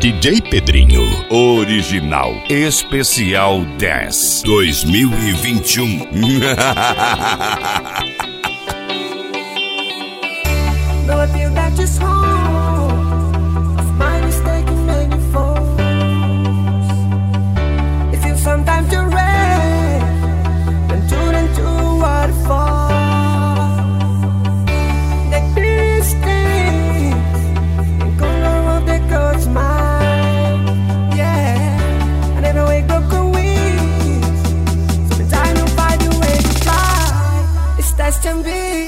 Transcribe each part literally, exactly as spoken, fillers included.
D J Pedrinho, original, especial dez, dois mil e vinte e um. Though I feel that this home of mine is taking many forms. It feels sometimes you're red and turn into a waterfall. The distance and color of the God's mind. Yeah, and every way broken wings. Sometimes you find a way to fly. It's destined to be.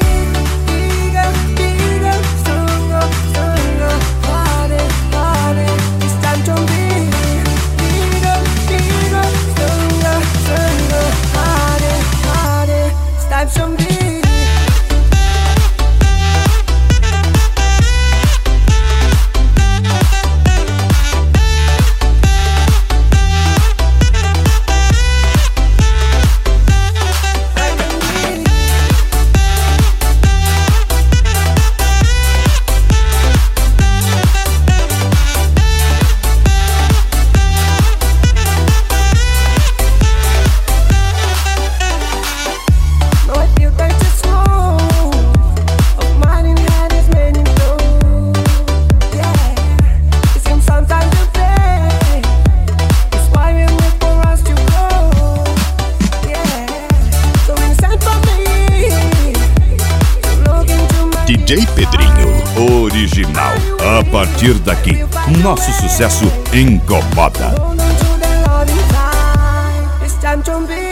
D J Pedrinho, original. A partir daqui, nosso sucesso incomoda.